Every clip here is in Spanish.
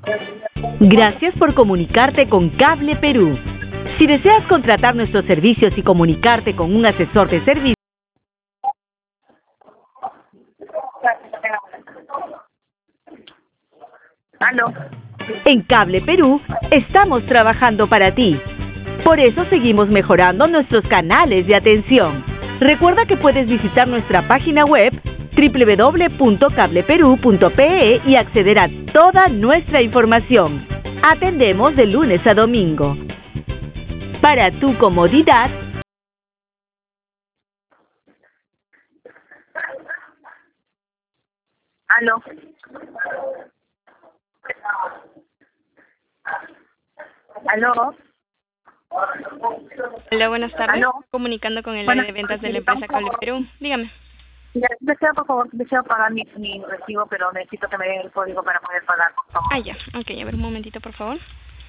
Gracias por comunicarte con Cable Perú. Si deseas contratar nuestros servicios y comunicarte con un asesor de servicio, ¿Aló? en Cable Perú estamos trabajando para ti. Por eso seguimos mejorando nuestros canales de atención. Recuerda que puedes visitar nuestra página web www.cableperú.pe y acceder a toda nuestra información. Atendemos de lunes a domingo. Para tu comodidad, ¿Aló? ¿Aló? Hola, buenas tardes. ¿Aló? Comunicando con el Buenas área de ventas de la tardes, empresa Cable Perú. Dígame. Ya, deseo pagar mi recibo, pero necesito que me den el código para poder pagar, por favor. Ah, ya. Ok, a ver, un momentito, por favor.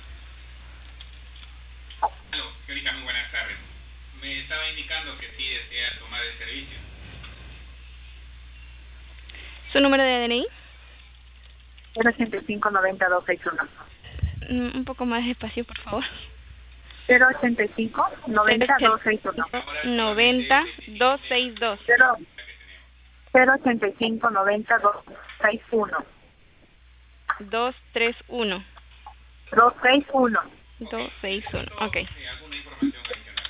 Aló, señorita, muy buenas tardes. Me estaba indicando que sí desea tomar el servicio. ¿Su número de DNI? 085-90-261. Un poco más despacio, por favor. 085-90-261. 90-262. 085-90-261. 231. 261. 261. Ok. ¿Alguna información adicional?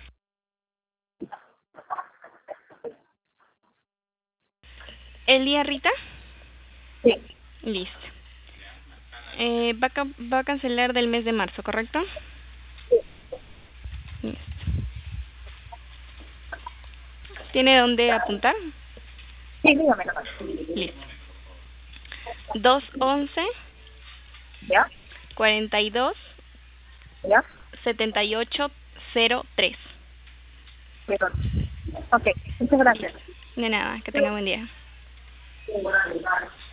¿Elia Rita? Sí. Listo. Va a cancelar del mes de marzo, ¿correcto? Listo. ¿Tiene dónde apuntar? Sí, dígame nomás. Listo. 211 ¿Ya? 42 ¿Ya? 7803. Pero, ok, muchas gracias. De nada, que tenga buen día.